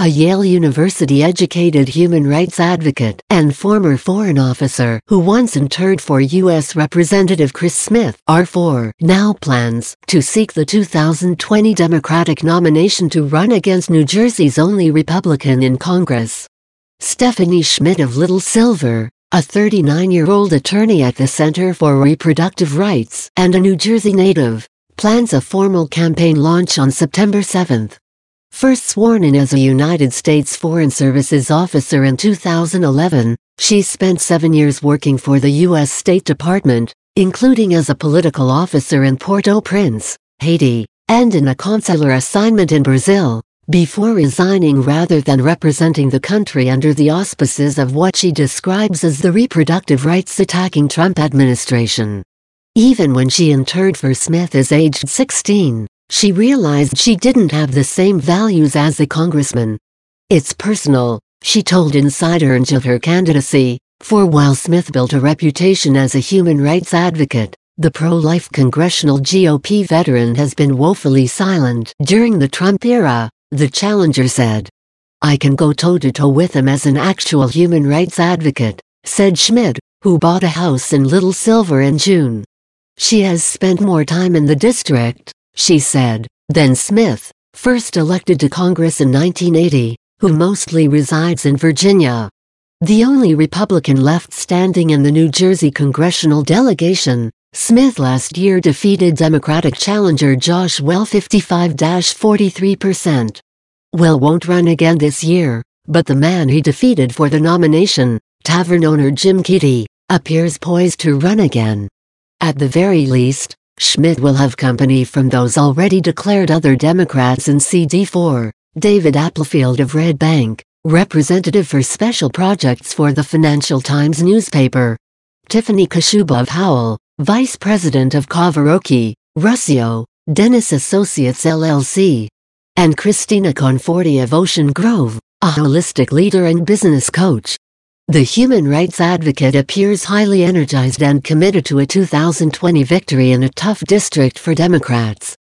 a Yale University-educated human rights advocate and former foreign officer who once interned for U.S. Representative Chris Smith, R4, now plans to seek the 2020 Democratic nomination to run against New Jersey's only Republican in Congress. Stephanie Schmidt of Little Silver, a 39-year-old attorney at the Center for Reproductive Rights and a New Jersey native, plans a formal campaign launch on September 7. First sworn in as a United States Foreign Services officer in 2011, she spent 7 years working for the U.S. State Department, including as a political officer in Port-au-Prince, Haiti, and in a consular assignment in Brazil, before resigning rather than representing the country under the auspices of what she describes as the reproductive rights-attacking Trump administration. Even when she interned for Smith as aged 16, she realized she didn't have the same values as a congressman. "It's personal," she told Insider of her candidacy, for while Smith built a reputation as a human rights advocate, the pro-life congressional GOP veteran has been woefully silent during the Trump era, the challenger said. "I can go toe-to-toe with him as an actual human rights advocate," said Schmidt, who bought a house in Little Silver in June. She has spent more time in the district, she said, than Smith, first elected to Congress in 1980, who mostly resides in Virginia. The only Republican left standing in the New Jersey congressional delegation, Smith last year defeated Democratic challenger Josh Well 55–43%. Well won't run again this year, but the man he defeated for the nomination, tavern owner Jim Keaty, appears poised to run again. At the very least, Schmidt will have company from those already declared other Democrats in CD4, David Applefield of Red Bank, representative for special projects for the Financial Times newspaper; Tiffany Kashuba of Howell, vice president of Kawaroki, Ruscio, Dennis Associates LLC; and Christina Conforti of Ocean Grove, a holistic leader and business coach. The human rights advocate appears highly energized and committed to a 2020 victory in a tough district for Democrats.